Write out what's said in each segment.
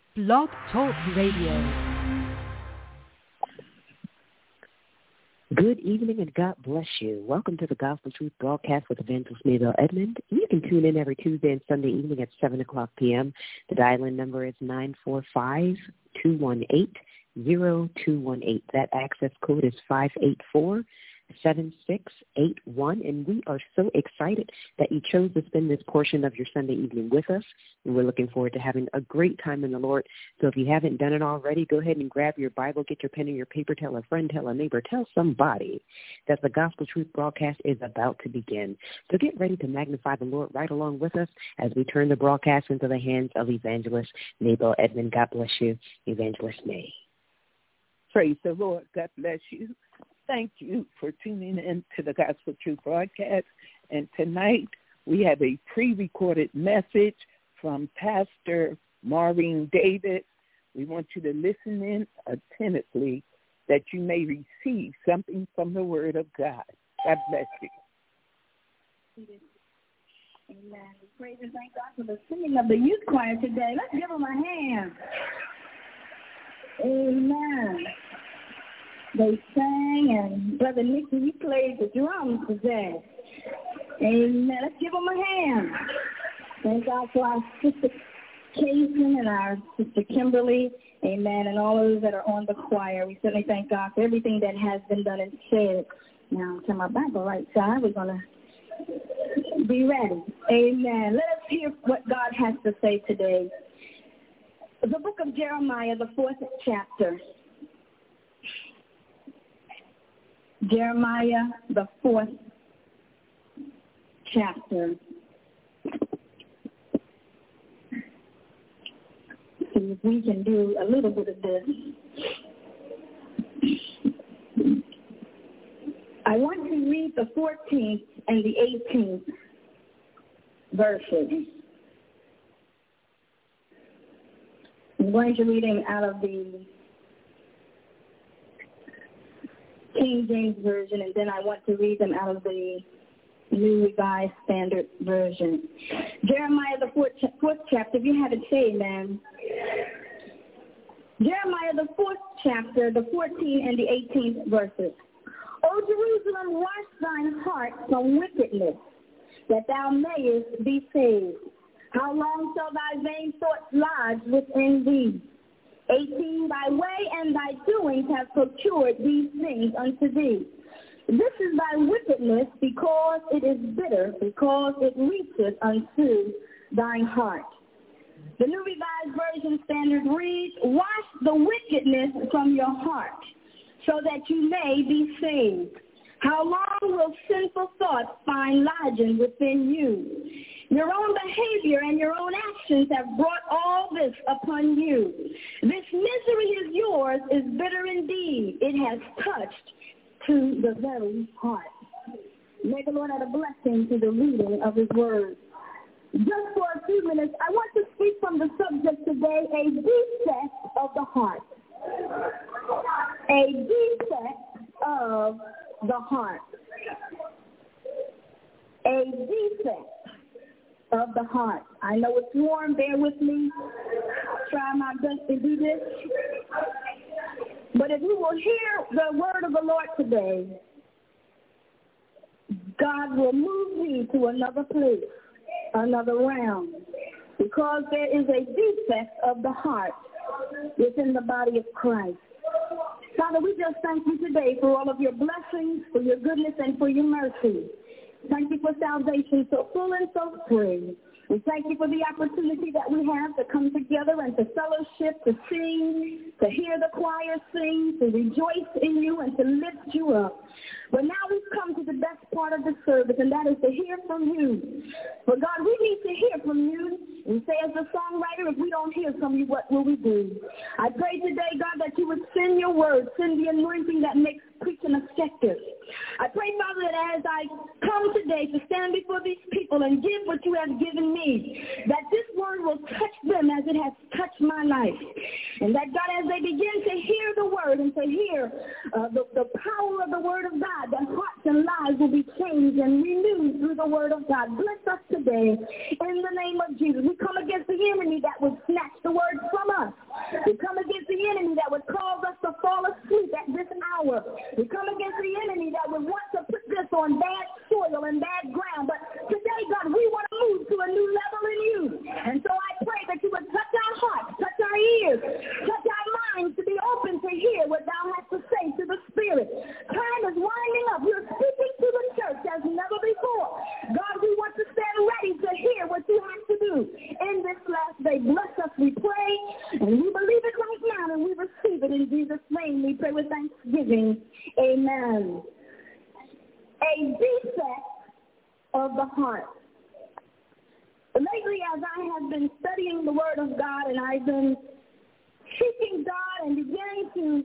Blog Talk Radio. Good evening and God bless you. Welcome to the Gospel Truth Broadcast with Evangelist Maybelle Edmond. You can tune in every Tuesday and Sunday evening at 7 o'clock p.m. The dial-in number is 945-218-0218. That access code is 584-7681, and we are so excited that you chose to spend this portion of your Sunday evening with us, and we're looking forward to having a great time in the Lord. So if you haven't done it already, go ahead and grab your Bible, get your pen and your paper, tell a friend, tell a neighbor, tell somebody that the Gospel Truth broadcast is about to begin. So get ready to magnify the Lord right along with us as we turn the broadcast into the hands of Evangelist Maybelle Edmond. God bless you, Evangelist May. Praise the Lord. God bless you. Thank you for tuning in to the Gospel Truth broadcast. And tonight we have a pre-recorded message from Pastor Maureen David. We want you to listen in attentively that you may receive something from the Word of God. God bless you. Amen. Praise and thank God for the singing of the youth choir today. Let's give them a hand. Amen. They sang, and Brother Nicky, he played the drums today. Amen. Let's give them a hand. Thank God for our sister Kaysen and our sister Kimberly. Amen. And all those that are on the choir. We certainly thank God for everything that has been done and said. Now, to my Bible right side, we're going to be ready. Amen. Let us hear what God has to say today. The book of Jeremiah, the 4th chapter. Jeremiah, the 4th chapter. See if we can do a little bit of this. I want to read the 14th and the 18th verses. I'm going to read them out of the King James Version, and then I want to read them out of the New Revised Standard Version. Jeremiah, the 4th chapter, if you have it, say amen. Jeremiah, the 4th chapter, the 14th and the 18th verses. O Jerusalem, wash thine heart from wickedness, that thou mayest be saved. How long shall thy vain thoughts lodge within thee? 18, thy way and thy doings have procured these things unto thee. This is thy wickedness, because it is bitter, because it reacheth unto thine heart. The New Revised Version Standard reads, wash the wickedness from your heart, so that you may be saved. How long will sinful thoughts find lodging within you? Your own behavior and your own actions have brought all this upon you. This misery is yours, is bitter indeed. It has touched to the very heart. May the Lord add a blessing to the reading of his word. Just for a few minutes, I want to speak from the subject today, a defect of the heart. A defect of the heart. A defect of the heart. I know it's warm, bear with me. Try my best to do this. But if you will hear the word of the Lord today, God will move you to another place, another realm, because there is a defect of the heart within the body of Christ. Father, we just thank you today for all of your blessings, for your goodness, and for your mercy. Thank you for salvation so full and so free. We thank you for the opportunity that we have to come together and to fellowship, to sing, to hear the choir sing, to rejoice in you and to lift you up. But now we've come to the best part of the service, and that is to hear from you. For God, we need to hear from you. We say as a songwriter, if we don't hear from you, what will we do? I pray today, God, that you would send your word, send the anointing that makes preaching effective. I pray, Father, that as I come today to stand before these people and give what you have given me, that this word will touch them as it has touched my life. And that, God, as they begin to hear the word and to hear the power of the word of God, that hearts and lives will be changed and renewed through the word of God. Bless us today in the name of Jesus. We come against the enemy that would snatch the word from us. bless us, we pray, and we believe it right now, and we receive it in Jesus' name. We pray with thanksgiving. Amen. A defect of the heart. Lately, as I have been studying the Word of God, and I've been seeking God and beginning to,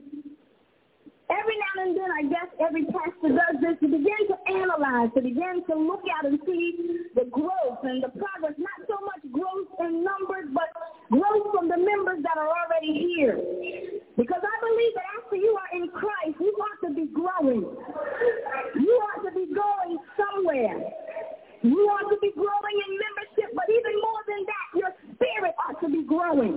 every now and then, I guess every pastor does this, to begin to analyze, to begin to look at and see the growth and the progress, not so much growth in numbers, but growth from the members that are already here. Because I believe that after you are in Christ, you ought to be growing. You ought to be going somewhere. You ought to be growing in membership, but even more than that, your spirit ought to be growing.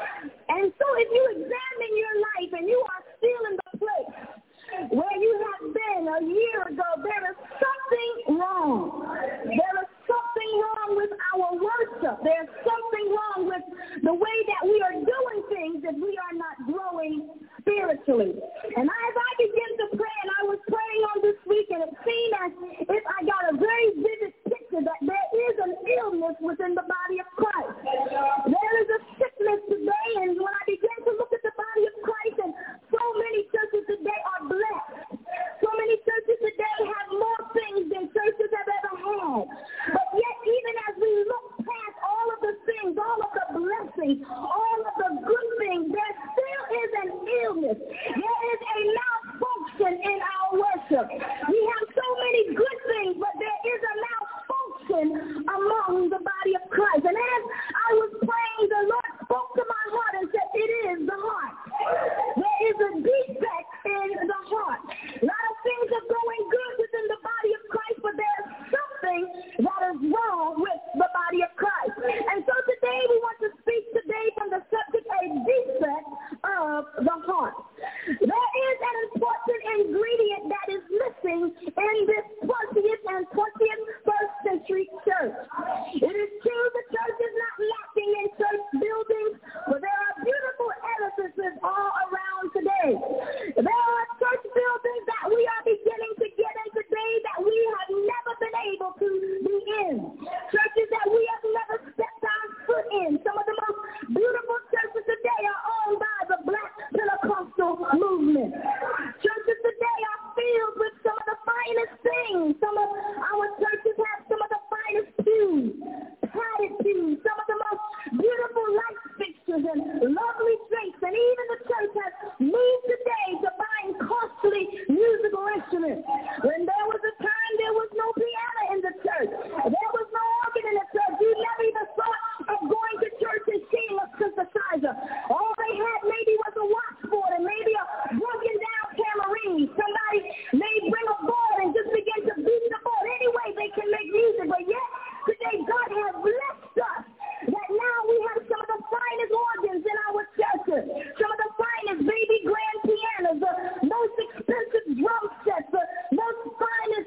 And so if you examine your life and you are still in the place where you have been a year ago, there is something wrong. There is something wrong with our worship. There's something wrong with the way that we are doing things if we are not growing spiritually. And as I began to pray, and I was praying on this week, and it seemed as if I got a very vivid picture that there is an illness within the body of Christ. There is a sickness today, and when I began to look at the body of Christ, and so many churches today are blessed. So many churches today have more things than churches have ever had. But yet, even as we look past all of the things, all of the blessings, all of the good things, there still is an illness. There is a malfunction in our worship. We have so many good things, but there is a malfunction among the body of Christ. And as I was praying, the Lord spoke to my heart and said, it is the heart. There is a defect in the heart. A lot of things are going good within the body of Christ, but there's something that is wrong with the body of Christ. And so today we want to speak today from the subject, a defect of the heart. There is an important ingredient that is missing in this 20th and 21st century church. It is true the church is not lacking in church buildings, but there are beautiful edifices all around today. There are church buildings that we are beginning to get in today that we have never been able to be in. Churches that we have never stepped our foot in. Some of the most beautiful churches today are owned by the Black Pentecostal movement. Churches today are filled with some of the finest things. Some of our churches have some of the finest pews, padded pews, some of the most beautiful light fixtures and lovely drinks. And even the church has moved today to buying costly musical instruments. When there was a time, there was no piano in the church. There was no organ in the church. You never even thought of going to church and seeing a synthesizer. All they had maybe was a washboard and maybe a broken down tambourine. Somebody may bring a board and just begin to beat the board. Anyway, they can make music. But yet, today God has blessed us that now we have some of the finest organs in our churches, some of the finest baby grand pianos, the most expensive drum sets, the most finest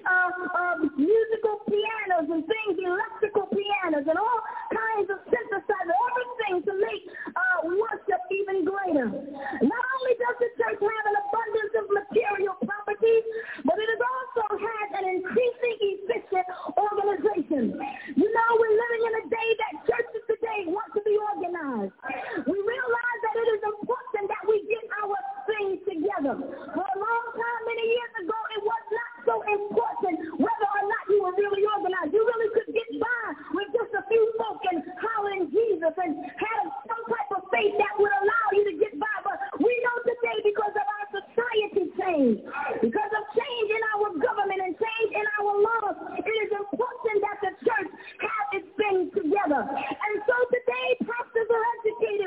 musical pianos and things, electrical pianos and all kinds of synthesizers, everything to make worship even greater. Not only does the church have an abundance of material properties, but it also has an increasing efficient organization. You know, we're living in a day that churches today want to be organized. We realize that it is important that we get our things together. For a long time, many years ago, it was not so important whether or not you were really organized. You really could get by with just a few folk and hollering Jesus and have some type of faith that would allow you to get by. But we know today, because of our society change, because of change in our government and change in our laws, it is important that the church have its things together. And so today, pastors are educated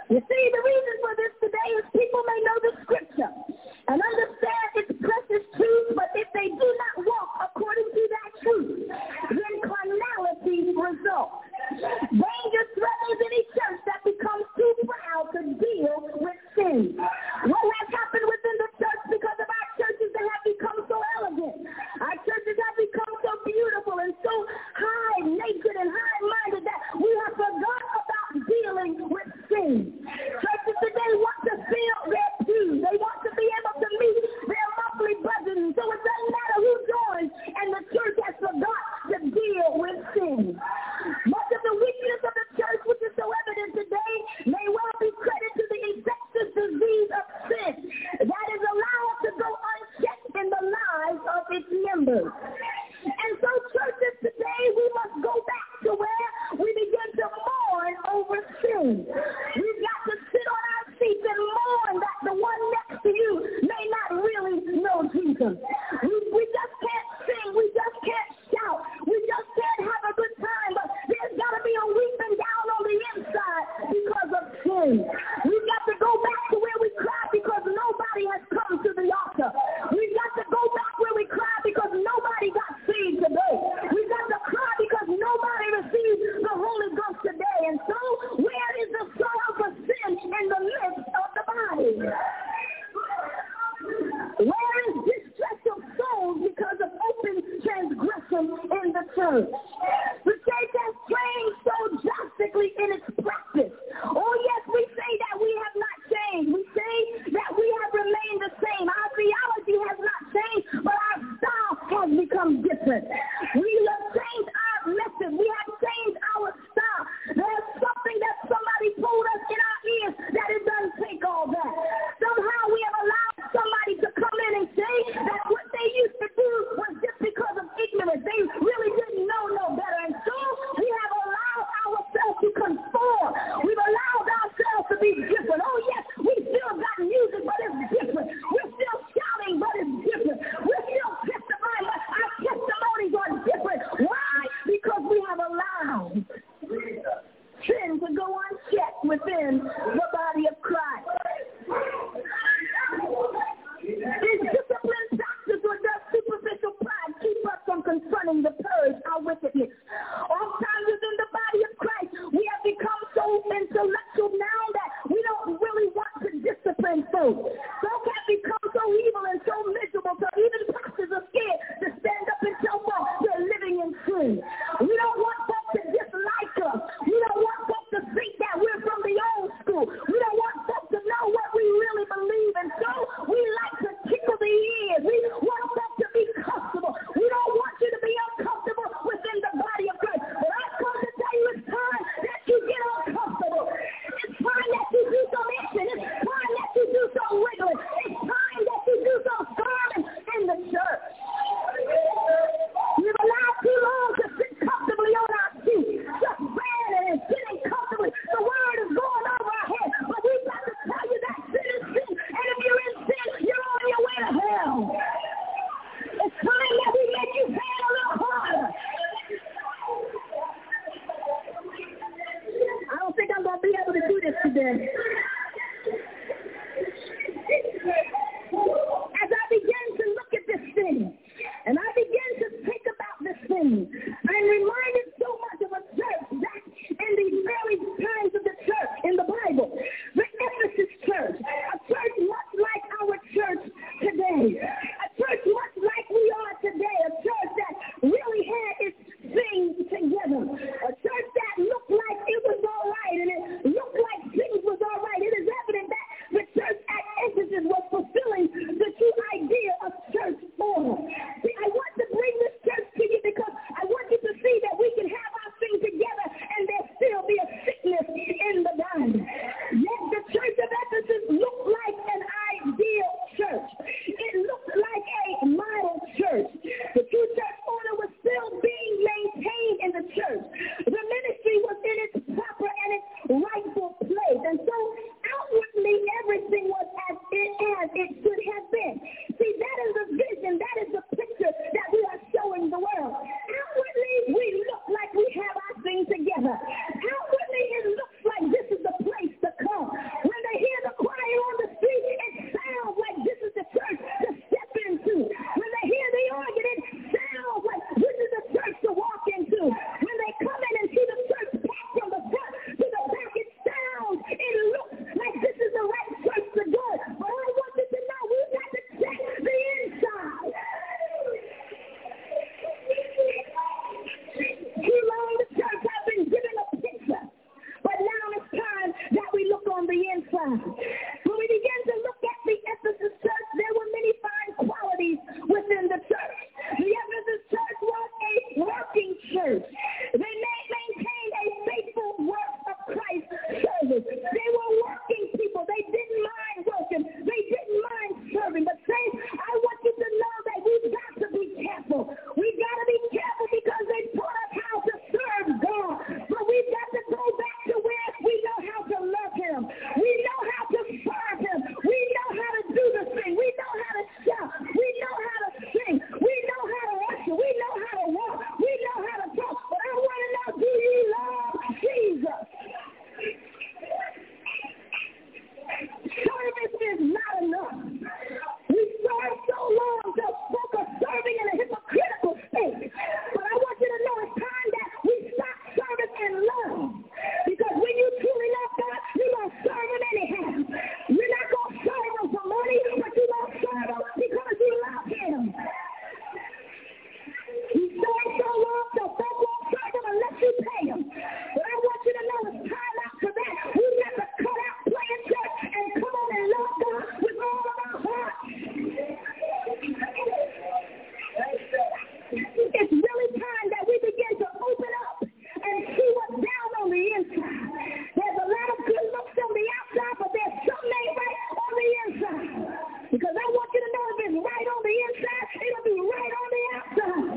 You see, the reason for this today is people may know the scripture and understand its precious truth, but if they do not walk according to that truth, then carnality results. Danger threatens any church that becomes too proud to deal with sin. What has happened within the church because of our churches that have become so elegant? Our churches have become so beautiful and so high, naked, and high-minded that we have forgot about dealing with sin. Churches today want to fill their pews. They want to be able to meet their monthly budget. So it doesn't matter who joins, and the church has forgot to deal with sin. Much of the weakness of the church, which is so evident today, may well be credited to the infectious disease of sin that is allowed to go unchecked in the lives of its members. And so churches today, we must go back to where we begin to mourn over sin. We've got to sit on our seats and mourn that the one next to you may not really know Jesus. We just can't sing. We just can't shout. We just can't have a good time. But there's got to be a weeping down on the inside because of sin. We've got to go back to where we cry because nobody has come to the altar. We've got to go back where we cry because nobody got saved today. We've got to cry because nobody received the Holy Ghost today. And so, where is the sorrow for sin in the midst of the body? Where is distress of souls because of open transgression in the church? The church has changed so drastically in its practice. Oh yes, we say that we have not changed. We say that we have remained the same. Our theology has not changed, but our style has become different. We have changed our message. We have changed our style. There's something that somebody told us in our ears that it doesn't take all that. Somehow we have allowed somebody to come in and say that what they used to do was just because of ignorance. They really didn't know no better. And so we have allowed ourselves to conform. We've allowed ourselves to be different. Oh, yes, we still got music, but it's different. We're still shouting, but it's different. We're still testifying, but our testimonies are different. Why? Because we have allowed sin to go unchecked within the body of Christ. These discipline practices or just superficial pride keep us from confronting the purge, our wickedness. Oftentimes within the body of Christ, we have become so intellectual now that we don't really want to discipline folks. Folk have become so evil and so miserable, so even pastors are scared to stand up and tell folks they're living in sin. We don't want folks to dislike us. We don't want folks to think that we're from the old school. We don't want folks to know what we really believe, and so we like to tickle the ears. We want folks to be comfortable. We don't want you to be uncomfortable within the body of Christ. But I've come to tell you it's time that you get uncomfortable. It's time that you do some action. It's time that you do some wiggling. It's time that you do some serving in the church. We've allowed too long to sit comfortably on our seat, just ranting and sitting comfortably. The word is going over our head, but we inside. When we began to look at the Ephesus church, there were many fine qualities within the church. The Ephesus church was a working church. They maintained a faithful work of Christ service. They were working people. They didn't mind working. They didn't mind serving. But saints, I want you to know that we've got to be careful. We've got to be careful because they taught us how to serve God. But we've got to go back to where we know how to love him. We know how to serve him. We know how to do the thing. We know how to shout. We know how to sing. We know how to usher. We know how to walk. We know how to talk. But I want to know, do you love Jesus? Service is not enough. We serve so long to spoke of serving in a hypocritical state. But I want you to know it's time that we stop serving in love. Because when you truly love God, you're going to serve him anyhow. You're not going to serve him for money, but you're going to serve him because you love him. You serve so long, so folk won't serve him unless you pay him. But I want you to know it's time after that. We got to cut out playing church and come on and love God with all of our heart. It's really time that we begin to open up and see what's down on the inside. There's a lot of good looks on the outside, but there's something ain't right on the inside. Because I want you to know if it's right on the inside, it'll be right on the outside.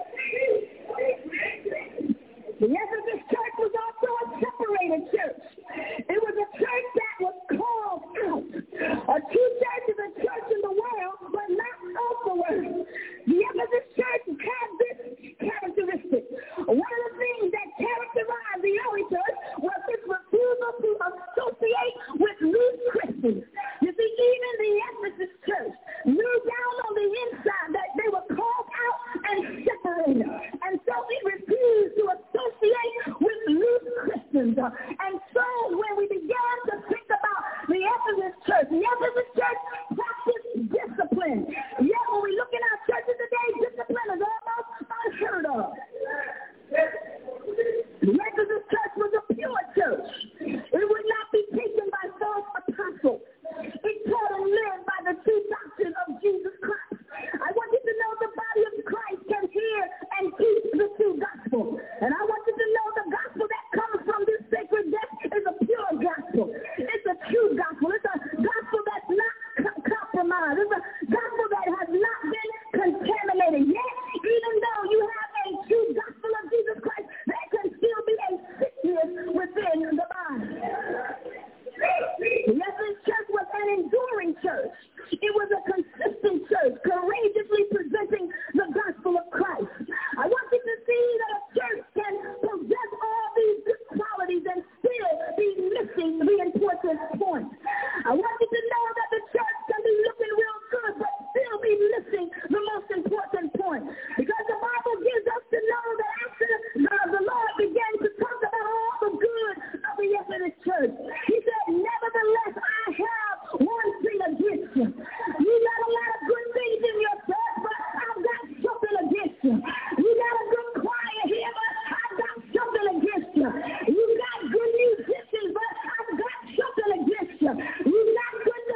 The Ephesus church was also a separated church. It was a church that was called out. A true church is a church in the world, but not of the world. The Ephesus church had this characteristic. One of the things that characterized the early church was its refusal to associate with loose Christians. You see, even the Ephesus church knew down on the inside that they were called out and separated. And so it refused to associate with loose Christians. And so when we began to think about the Ephesus church practiced discipline. Yet when we look in our churches today, discipline is almost unheard of. The Ephesus church was a pure church. It would not be taken by false apostles. It taught and lived by the true doctrine of Jesus Christ. I want you to know the body of Christ can hear and teach the true gospel. And I want you to know the gospel that comes from this sacred death is a pure gospel. It's a true gospel. It's a gospel that's not compromised. It's a gospel that has not been contaminated yet. Even though you have a true gospel of Jesus Christ, there can still be a sickness within the body. The Ephesus church was an enduring church. It was a consistent church, courageously presenting the gospel of Christ. I want you to see that a church can possess all these good qualities and still be missing the important point. I want you to know that the church can be looking real good, but still be missing the most important point. Because the Bible gives us to know that after the Lord began to talk about all the good of the Ephesus church, he said, nevertheless, I have one thing against you. You got a lot of good things in your church, but I've got something against you. You got a good choir here, but I've got something against you. You got good musicians, but I've got something against you. You got good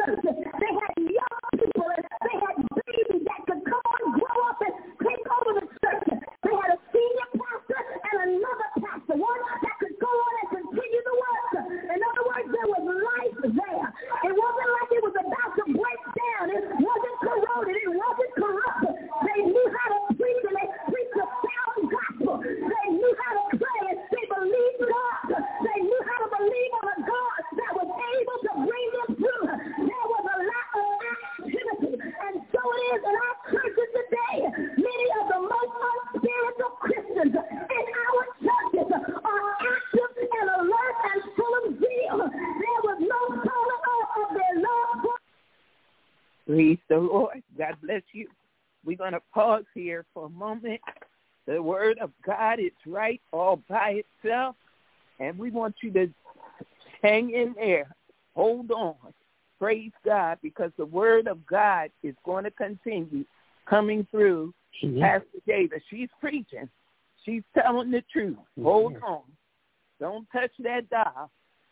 church. They had young people and they had babies that could come on, grow up and take over the church. They had a senior pastor and another pastor, one that could go on and continue the work. In other words, there was life there. It wasn't like it was about to break down. It wasn't corroded. It wasn't corrupt. They knew how to preach and they preached a sound gospel. They knew how to pray and they believed God. They knew how to believe on a God that was able to bring them through. There was a lot of activity. And so it is in our churches today. Many of the most unspiritual Christians in our churches are active and alert and full of zeal. There was no falling off of their love. Praise the Lord. God bless you. We're going to pause here for a moment. The word of God is right all by itself, and we want you to hang in there. Hold on. Praise God, because the word of God is going to continue coming through Pastor Davis. She's preaching. She's telling the truth. Hold on. Don't touch that dial.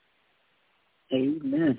Amen.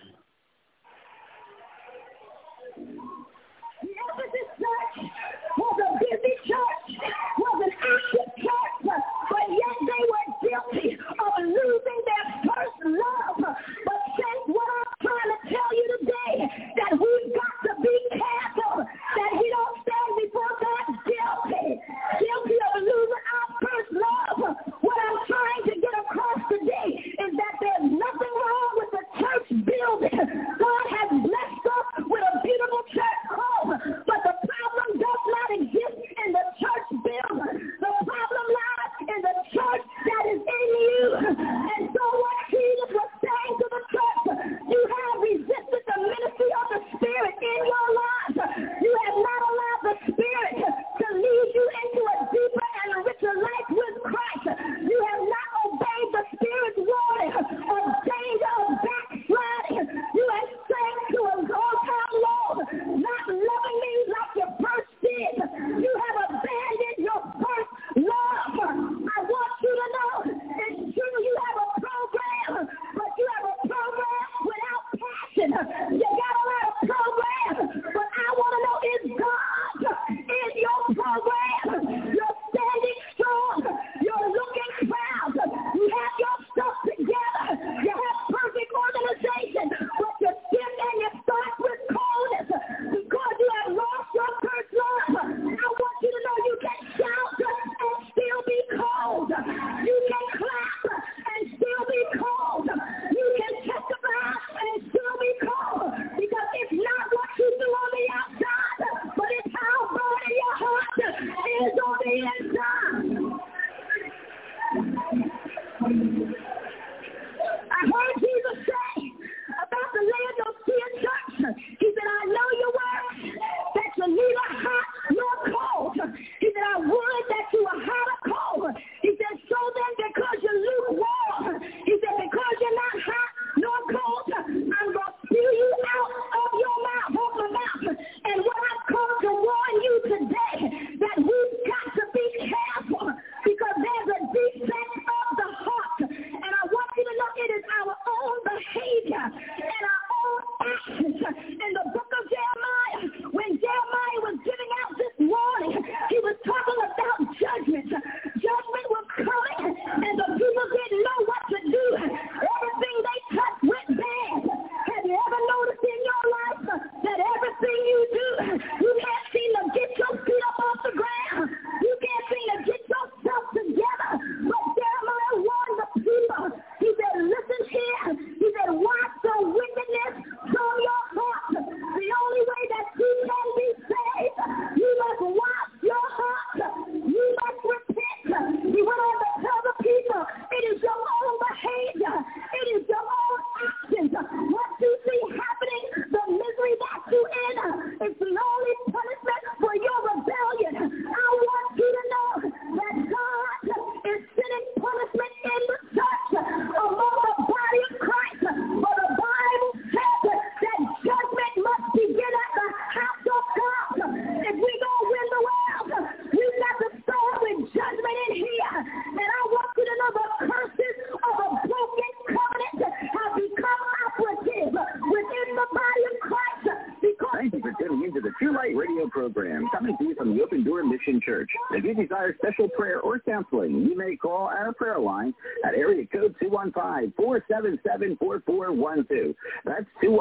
The Ephesus church was a busy church, was an active church, but yet they were guilty of losing their first love. But saints, what I'm trying to tell you today, that we've got to be careful that we don't stand before God guilty of losing our first love. What I'm trying to get across today is that there's nothing wrong with the church building. God has blessed us with a beautiful church home, but the problem does not exist in the church building. The problem lies in the church that is in you. And so what Jesus was saying to the church, you have resisted the ministry of the Spirit in your lives. You have not allowed the Spirit to lead you into a deeper and richer life with Christ. You have not obeyed the Spirit's warning of danger of backsliding. You have sang to a all-time low, not loving me like you first did. You have abandoned your first love. I want you to know it's true you have a program, but you have a program without passion. You got a lot of programs, but I want to know, is God in your program? You're standing strong. You're looking proud. You have your stuff together. You have perfect organization, but you sit and you start with coldness because you have lost your first love. I want you to know you can shout and still be cold. You can clap and still be cold. You can testify and still be cold, because it's not what you do on the outside, but it's how burning your heart is on the inside. I heard Jesus say about the Laodicean church, he said, I know your works, that you're neither hot nor cold. He said, I would that you were hot or cold. He said, so then because you're lukewarm, he said, because you're not hot nor cold, I'm going to spew you out of your mouth, of my mouth. And what I've come to warn you today, that we've got to be careful, because there's a defect of the heart. And I want you to know it is our own behavior and our own actions. In the book of Jeremiah, when Jeremiah was giving out this warning, he was talking about judgment. Judgment was coming, and the people didn't know what to do. Everything they touched went bad. Have you ever noticed in your life that everything you do, you can't seem to get your feet up off the ground? You can't seem to get yourself together. But Jeremiah warned the people. He said, listen here. He said, watch the wickedness from your heart. The for tuning into the True Light Radio program, coming to you from the Open Door Mission Church. If you desire special prayer or counseling, you may call our prayer line at area code 215-477-4412. That's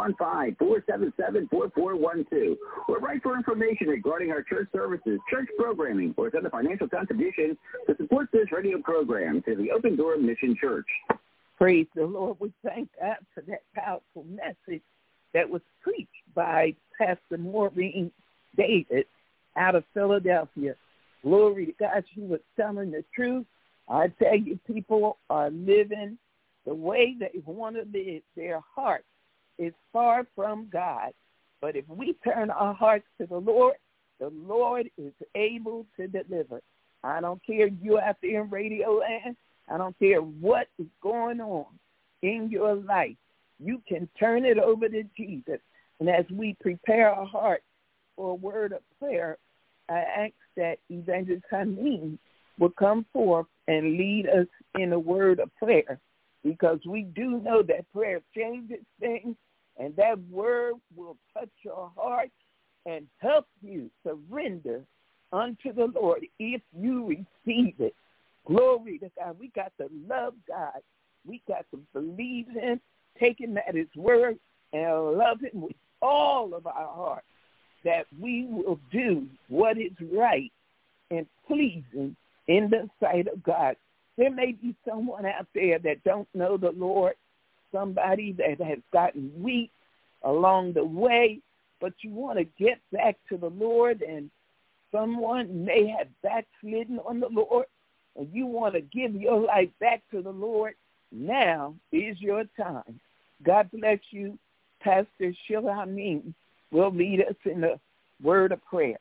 215-477-4412. Or write for information regarding our church services, church programming, or send a financial contribution to support this radio program to the Open Door Mission Church. Praise the Lord. We thank God for that powerful message that was preached by Pastor Maureen David out of Philadelphia. Glory to God. She was telling the truth. I tell you, people are living the way they want to live. Their heart is far from God. But if we turn our hearts to the Lord is able to deliver. I don't care if you're out there in Radio Land. I don't care what is going on in your life. You can turn it over to Jesus. And as we prepare our hearts for a word of prayer, I ask that Evangelist Hameen will come forth and lead us in a word of prayer, because we do know that prayer changes things, and that word will touch your heart and help you surrender unto the Lord if you receive it. Glory to God. We got to love God. We got to believe Him, take Him at His word, and love Him with all of our heart, that we will do what is right and pleasing in the sight of God. There may be someone out there that don't know the Lord, somebody that has gotten weak along the way, but you want to get back to the Lord, and someone may have backslidden on the Lord, and you want to give your life back to the Lord. Now is your time. God bless you. Pastor Sheila Hameen will lead us in the word of prayer.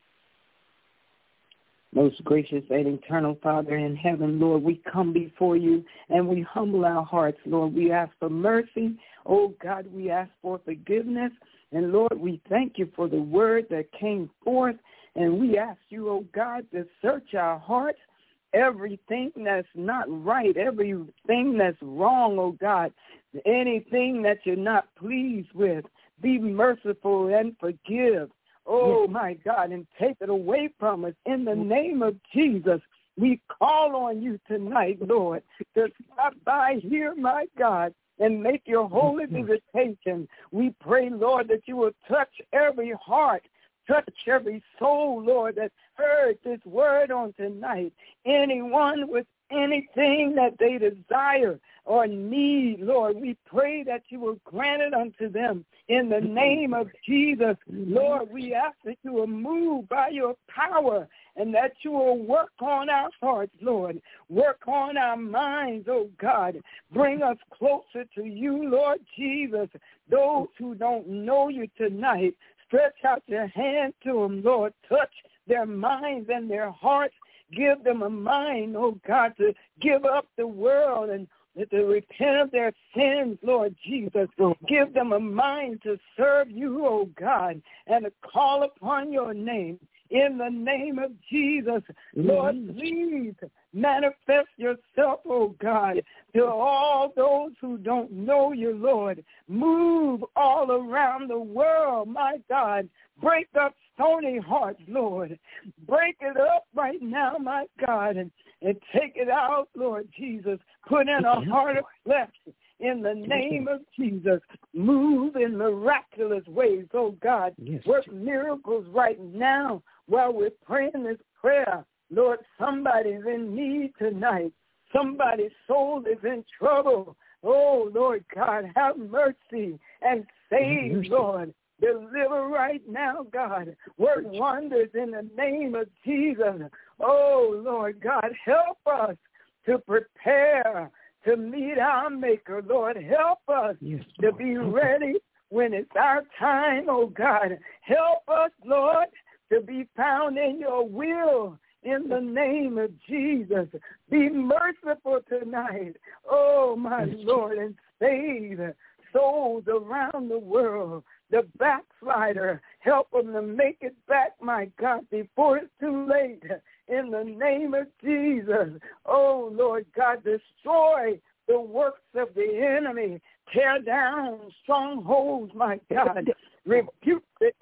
Most gracious and eternal Father in heaven, Lord, we come before you and we humble our hearts, Lord. We ask for mercy. Oh, God, we ask for forgiveness. And, Lord, we thank you for the word that came forth. And we ask you, oh, God, to search our hearts. Everything that's not right, everything that's wrong, oh, God, anything that you're not pleased with, be merciful and forgive. Oh, my God, and take it away from us. In the name of Jesus, we call on you tonight, Lord, to stop by here, my God, and make your holy visitation. We pray, Lord, that you will touch every heart, touch every soul, Lord, that heard this word on tonight. Anyone with anything that they desire or need, Lord, we pray that you will grant it unto them in the name of Jesus. Lord, we ask that you will move by your power and that you will work on our hearts, Lord. Work on our minds, oh God. Bring us closer to you, Lord Jesus. Those who don't know you tonight, stretch out your hand to them, Lord. Touch their minds and their hearts. Give them a mind, oh God, to give up the world and to repent of their sins, Lord Jesus. Give them a mind to serve you, oh God, and to call upon your name. In the name of Jesus, Lord, please manifest yourself, oh God, to all those who don't know you, Lord. Move all around the world, my God. Break up stony hearts, Lord. Break it up right now, my God, and take it out, Lord Jesus. Put in a heart of flesh in the name of Jesus. Move in miraculous ways, oh God. Work miracles right now while we're praying this prayer. Lord, somebody's in need tonight. Somebody's soul is in trouble. Oh, Lord God, have mercy and save, Lord. Deliver right now, God. Work wonders in the name of Jesus. Oh, Lord God, help us to prepare to meet our Maker. Lord, help us to be ready when it's our time, oh God. Help us, Lord, to be found in your will in the name of Jesus. Be merciful tonight, oh my Lord, and save souls around the world. The backslider, help them to make it back, my God, before it's too late. In the name of Jesus, oh, Lord God, destroy the works of the enemy. Tear down strongholds, my God. Rebuke the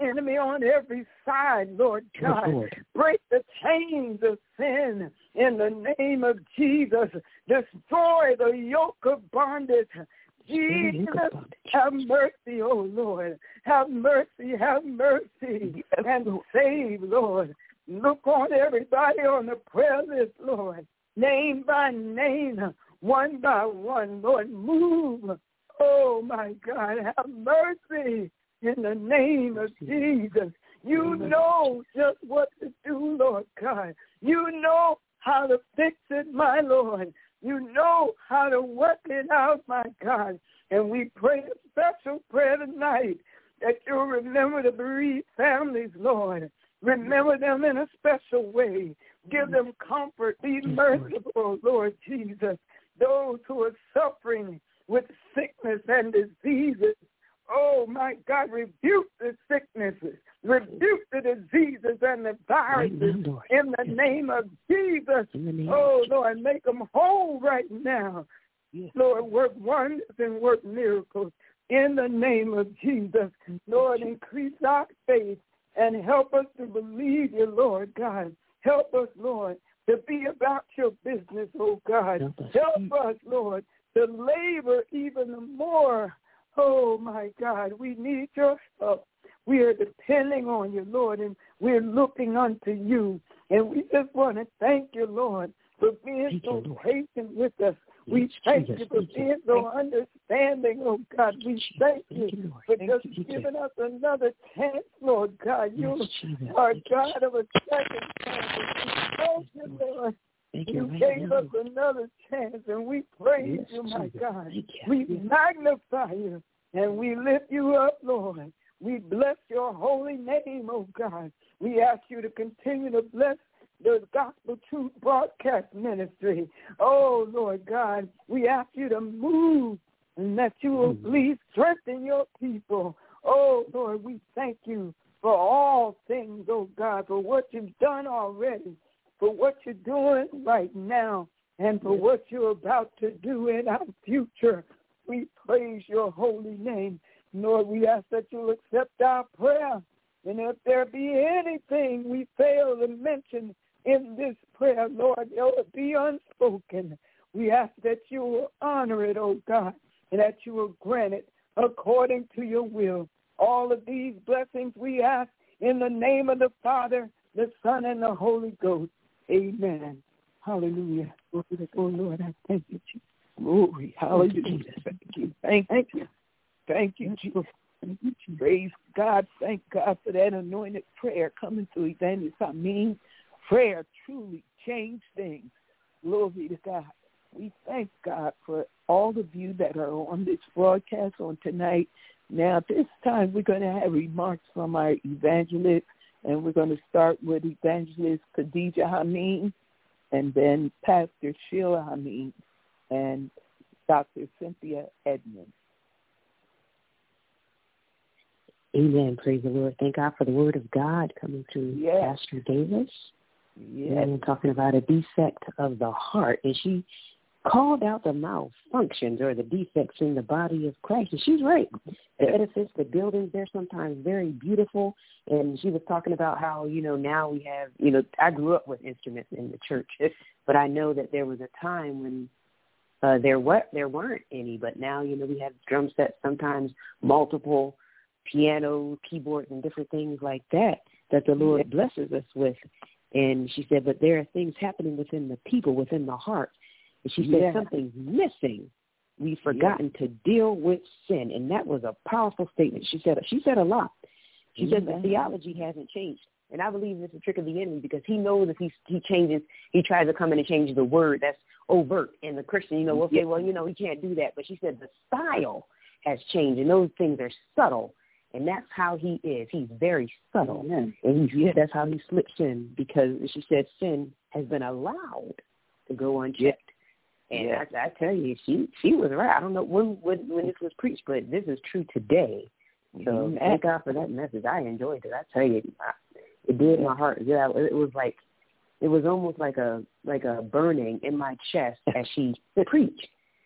enemy on every side, Lord God. Lord. Break the chains of sin in the name of Jesus. Destroy the yoke of bondage. Jesus, have mercy, oh Lord. Have mercy, and save, Lord. Look on everybody on the prayer list, Lord. Name by name, one by one, Lord. Move. Oh, my God, have mercy in the name of Jesus. You know just what to do, Lord God. You know how to fix it, my Lord. You know how to work it out, my God. And we pray a special prayer tonight that you'll remember the bereaved families, Lord. Remember them in a special way. Give them comfort. Be merciful, Lord Jesus. Those who are suffering with sickness and diseases, oh, my God, rebuke the sicknesses, rebuke the diseases and the viruses in the name of Jesus. Oh, Lord, make them whole right now. Lord, work wonders and work miracles in the name of Jesus. Lord, increase our faith and help us to believe you, Lord God. Help us, Lord, to be about your business, oh God. Help us, Lord, to labor even more. Oh, my God, we need your help. We are depending on you, Lord, and we're looking unto you. And we just want to thank you, Lord, for being so patient with us. We thank you for being so understanding, oh God. We thank you for just giving us another chance, Lord God. You are God of a second chance. Thank you, Lord. You gave us another chance, and we praise you, my God. We magnify you, and we lift you up, Lord. We bless your holy name, oh God. We ask you to continue to bless the Gospel Truth Broadcast Ministry. Oh, Lord God, we ask you to move and that you will please strengthen your people. Oh, Lord, we thank you for all things, oh God, for what you've done already, for what you're doing right now, and for what you're about to do in our future. We praise your holy name. Lord, we ask that you'll accept our prayer. And if there be anything we fail to mention in this prayer, Lord, it will be unspoken. We ask that you will honor it, oh God, and that you will grant it according to your will. All of these blessings we ask in the name of the Father, the Son, and the Holy Ghost. Amen. Hallelujah. Oh, Lord, I thank you, Jesus. Glory. Hallelujah. Thank you. Thank you. Thank you, Jesus. Praise God. Thank God for that anointed prayer coming through Evangelist Amin. Prayer truly changed things. Glory to God. We thank God for all of you that are on this broadcast on tonight. Now, at this time, we're going to have remarks from our evangelist, and we're going to start with Evangelist Khadijah Hameen, and then Pastor Sheila Hameen, and Dr. Cynthia Edmonds. Amen. Praise the Lord. Thank God for the word of God coming through Pastor Davis. And talking about a defect of the heart. And she called out the malfunctions or the defects in the body of Christ. And she's right. The edifice, the buildings, they're sometimes very beautiful. And she was talking about how, now we have, I grew up with instruments in the church. But I know that there was a time when there weren't any. But now, we have drum sets, sometimes multiple pianos, keyboards, and different things like that the Lord blesses us with. And she said, but there are things happening within the people, within the heart. And she said, something's missing. We've forgotten to deal with sin. And that was a powerful statement. She said a lot. She said the theology hasn't changed. And I believe it's a trick of the enemy because he knows if he changes, he tries to come in and change the word. That's overt. And the Christian, will say, well, he can't do that. But she said the style has changed. And those things are subtle. And that's how he is. He's very subtle. And that's how he slips in because she said sin has been allowed to go unchecked. And I tell you, she was right. I don't know when this was preached, but this is true today. So thank God for that message. I enjoyed it. I tell you, it did my heart. Yeah, it was almost like a burning in my chest as she preached.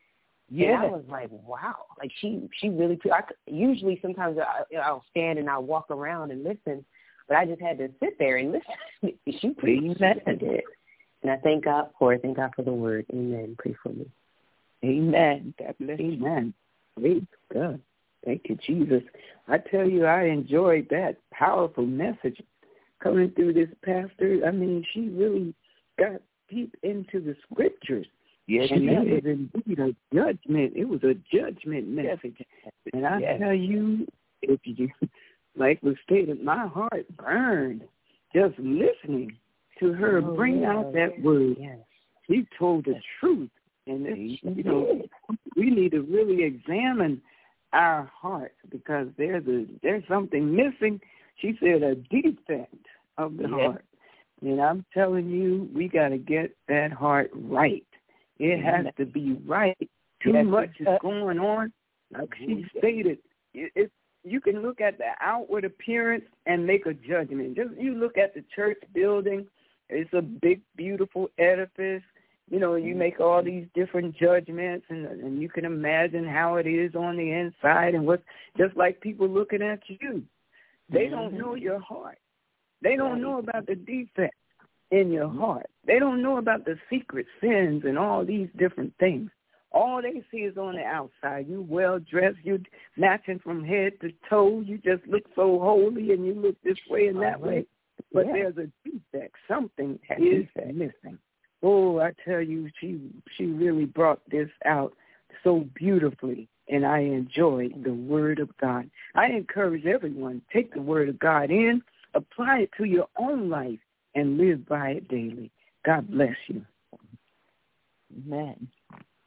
And I was like, wow, like she really, usually sometimes I'll stand and I'll walk around and listen, but I just had to sit there and listen. She preached. And I thank God for it. Thank God for the word. Amen. Pray for me. Amen. God bless you. Amen. Praise God. Thank you, Jesus. I tell you, I enjoyed that powerful message coming through this pastor. I mean, she really got deep into the scriptures. Yes, and that was indeed a judgment. It was a judgment message. And I tell you, if you, like was stated, my heart burned just listening to her bring out that word. Yes. She told the truth. And, you know, we need to really examine our hearts because there's something missing. She said a defect of the heart. And I'm telling you, we got to get that heart right. It has to be right. Too much is going on. Like she stated, you can look at the outward appearance and make a judgment. Just you look at the church building. It's a big, beautiful edifice. You know, you make all these different judgments, and you can imagine how it is on the inside and what's just like people looking at you. They don't know your heart. They don't know about the defects in your heart. They don't know about the secret sins and all these different things. All they see is on the outside. You well-dressed. You matching from head to toe. You just look so holy, and you look this way and that way. But there's a defect. Something is missing. Oh, I tell you, she really brought this out so beautifully, and I enjoyed the Word of God. I encourage everyone, take the Word of God in, apply it to your own life, and live by it daily. God bless you. Amen.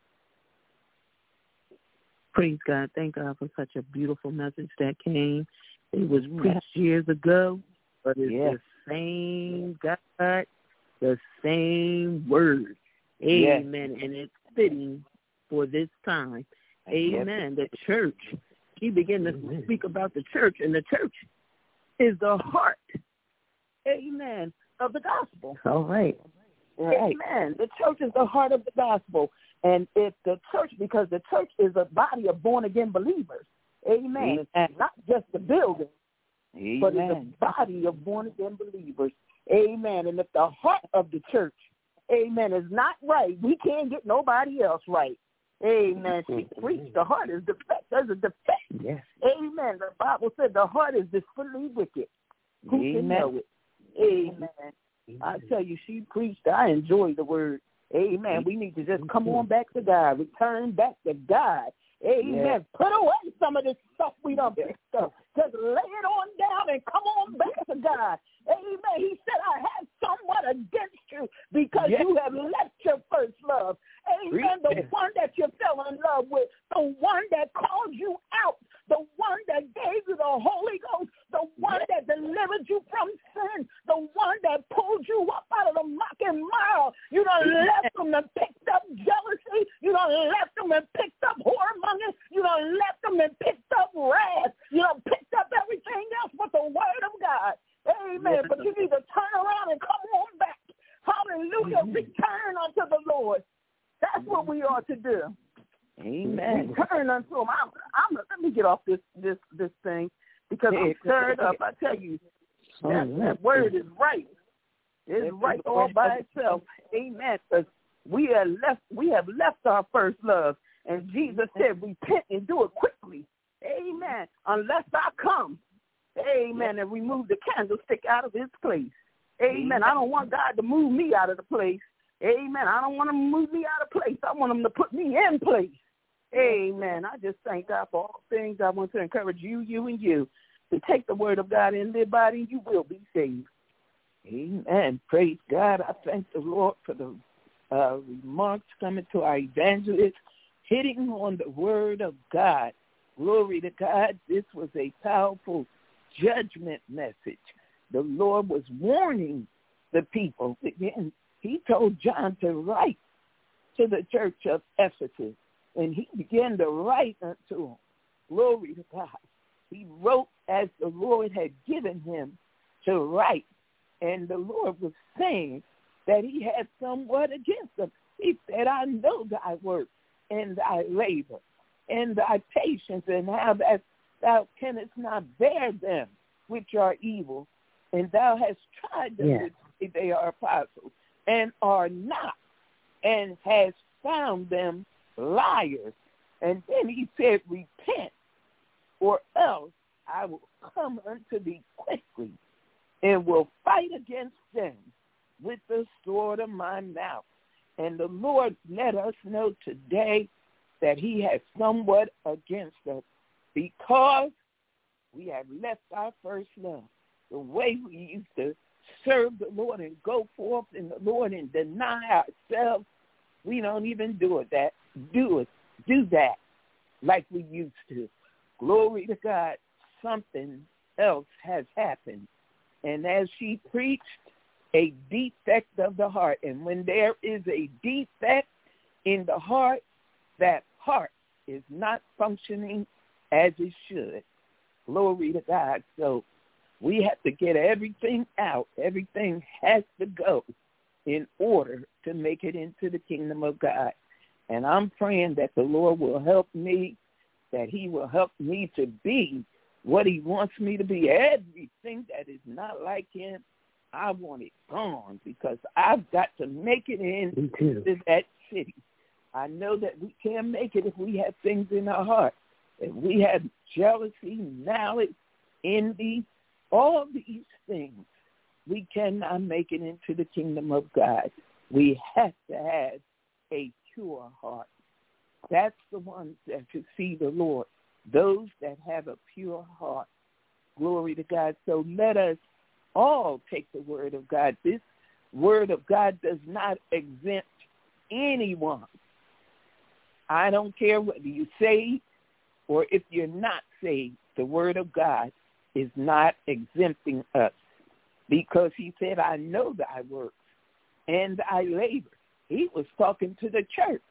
Praise God. Thank God for such a beautiful message that came. It was preached years ago, but it's the same God, the same word. Amen. And it's fitting for this time. Amen. The church. He began to speak about the church, and the church is the heart, amen, of the gospel. All right. Amen. The church is the heart of the gospel. And if the church, because the church is a body of born-again believers. Amen. It's not just the building, but it's a body of born-again believers. Amen. And if the heart of the church, amen, is not right, we can't get nobody else right. Amen. She preached the heart is defect. There's a defect. Yes. Amen. The Bible said the heart is desperately wicked. Who can know it? Amen. I tell you, she preached. I enjoyed the word. Amen. We need to just come on back to God. Return back to God. Amen. Put away some of this stuff we done picked up. Just lay it on down and come on back to God. Amen. He said, I have somewhat against you because you have left your first love. Amen. The one that you fell in love with, the one that called you out, the one that gave you the Holy Ghost, the one that delivered you from sin, the one that pulled you up out of the muck and mire. You done left them and picked up jealousy. You done left them and picked up whoremongers. You done left them and picked up wrath. You done picked up everything else but the word of God. Amen. But you need to turn around and come on back. Hallelujah. Return unto the Lord. That's what we ought to do. Amen. Return unto him. Let me get off this thing because I'm stirred up. I tell you, that word is right. It's right all by itself. Amen. Because we have left our first love. And Jesus said, repent and do it quickly. Amen. Unless I come. Amen. And remove the candlestick out of its place. Amen. I don't want God to move me out of the place. Amen. I don't want him to move me out of place. I want him to put me in place. Amen. I just thank God for all things. I want to encourage you to take the word of God and live by it, and you will be saved. Amen. Praise God. I thank the Lord for the remarks coming to our evangelist, hitting on the word of God. Glory to God. This was a powerful judgment message. The Lord was warning the people. Again, he told John to write to the church of Ephesus, and he began to write unto them. Glory to God. He wrote as the Lord had given him to write, and the Lord was saying that he had somewhat against them. He said, I know thy works, and thy labor, and thy patience, and how that thou canst not bear them which are evil, and thou hast tried them which say they are apostles, and are not, and hast found them liars. And then he said, repent, or else I will come unto thee quickly, and will fight against them with the sword of my mouth. And the Lord let us know today that he has somewhat against us because we have left our first love. The way we used to serve the Lord and go forth in the Lord and deny ourselves, we don't even do that like we used to. Glory to God, something else has happened. And as she preached, a defect of the heart. And when there is a defect in the heart, that heart is not functioning as it should. Glory to God. So we have to get everything out. Everything has to go in order to make it into the kingdom of God. And I'm praying that the Lord will help me, that he will help me to be what he wants me to be. Everything that is not like him, I want it gone because I've got to make it into that city. I know that we can't make it if we have things in our heart. If we have jealousy, malice, envy, all these things, we cannot make it into the kingdom of God. We have to have a pure heart. That's the ones that should see the Lord, those that have a pure heart. Glory to God. So let us all take the word of God. This word of God does not exempt anyone. I don't care whether you're saved or if you're not saved. The word of God is not exempting us because he said, I know thy works and thy labor. He was talking to the church.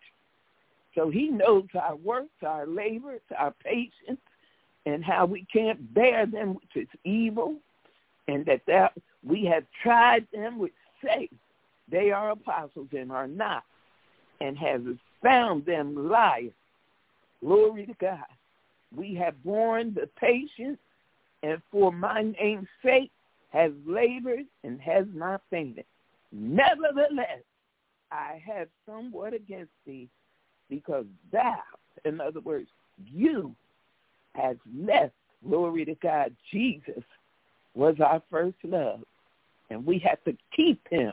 So he knows our works, our labors, our patience, and how we can't bear them which is evil, and that we have tried them which say they are apostles and are not, and have found them liars. Glory to God. We have borne the patience, and for my name's sake has labored and has not fainted. Nevertheless, I have somewhat against thee, because thou, in other words, you have left, glory to God, Jesus was our first love, and we have to keep him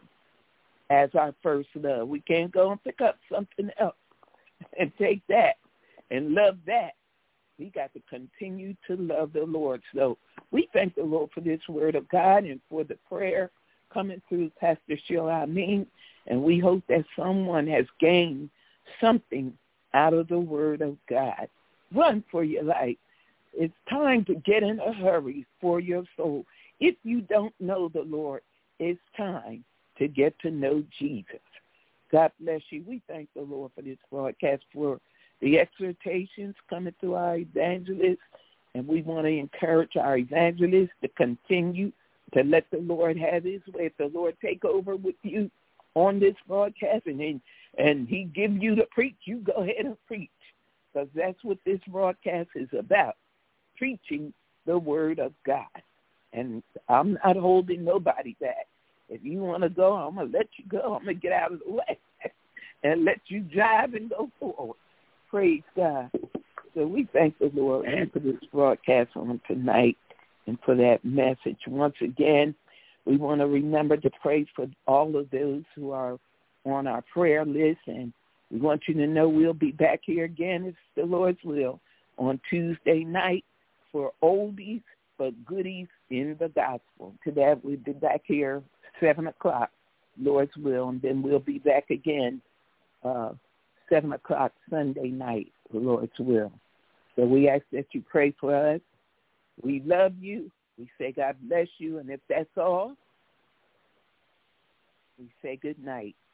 as our first love. We can't go and pick up something else and take that and love that. We got to continue to love the Lord. So we thank the Lord for this word of God and for the prayer coming through Pastor Sheila Amin, and we hope that someone has gained something out of the word of God. Run for your life. It's time to get in a hurry for your soul. If you don't know the Lord, it's time to get to know Jesus. God bless you. We thank the Lord for this broadcast, for the exhortations coming through our evangelists, and we want to encourage our evangelists to continue to let the Lord have his way. If the Lord take over with you on this broadcast and he give you to preach, you go ahead and preach, because that's what this broadcast is about, preaching the word of God. And I'm not holding nobody back. If you want to go, I'm going to let you go. I'm going to get out of the way and let you drive and go forward. Praise God. So we thank the Lord for this broadcast on tonight and for that message. Once again, we want to remember to pray for all of those who are on our prayer list, and we want you to know we'll be back here again, if the Lord's will, on Tuesday night for oldies but goodies in the gospel. To that, we'll be back here 7 o'clock, Lord's will, and then we'll be back again 7 o'clock Sunday night, the Lord's will. So we ask that you pray for us. We love you. We say God bless you. And if that's all, we say good night.